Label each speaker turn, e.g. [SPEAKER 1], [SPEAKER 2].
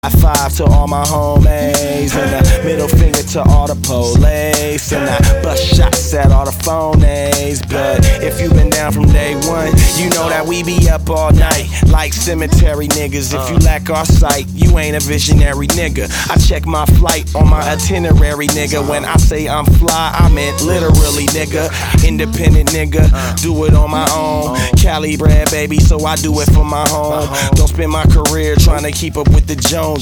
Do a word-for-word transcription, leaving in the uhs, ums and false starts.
[SPEAKER 1] High five to all my homies, and a middle finger to all the police, and I bust shots at all the phonies. But if you been down from day one, you know that we be up all night like cemetery niggas. If you lack our sight, you ain't a visionary nigga. I check my flight on my itinerary, nigga. When I say I'm fly, I meant literally, nigga. Independent nigga, do it on my own. Cali bred, baby, so I do it for my home. Don't spend my career trying to keep up with the Jones.